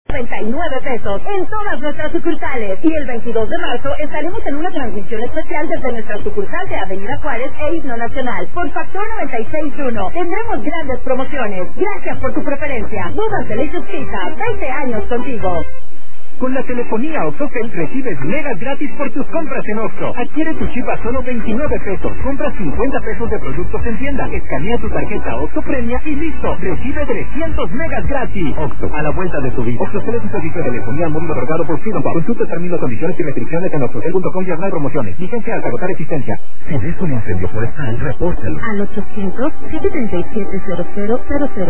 99 pesos en todas nuestras sucursales. Y el 22 de marzo estaremos en una transmisión especial desde nuestra sucursal de Avenida Juárez e Himno Nacional. Por factor 96.1 tendremos grandes promociones. Gracias por tu preferencia. Dudas Delicious Pizza, 20 años contigo. Con la telefonía OXXOCEL recibes megas gratis por tus compras en OXXO. Adquiere tu chip a solo 29 pesos. Compra 50 pesos de productos en tienda. Escanea tu tarjeta OXXO Premia y listo. Recibe 300 megas gratis. OXXO, a la vuelta de tu vida. OXXOCEL es un servicio de telefonía móvil otorgado por Freedom Pop. Consulta términos, condiciones y restricciones en oxxocel.com/promociones. Vigencia hasta agotar existencia. Si ves un incendio forestal, repórtalo. Al 800-737-0000.